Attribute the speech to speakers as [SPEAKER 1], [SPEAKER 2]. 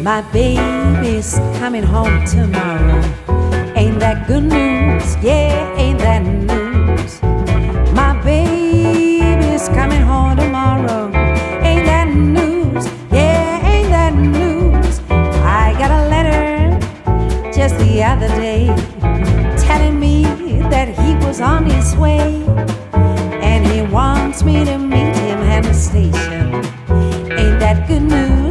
[SPEAKER 1] My baby's coming home tomorrow. Ain't that good news? Yeah, ain't that news? My baby's coming home tomorrow. Ain't that news? Yeah, ain't that news? I got a letter just the other day telling me that he was on his way, and he wants me to meet him at the station. Ain't that good news?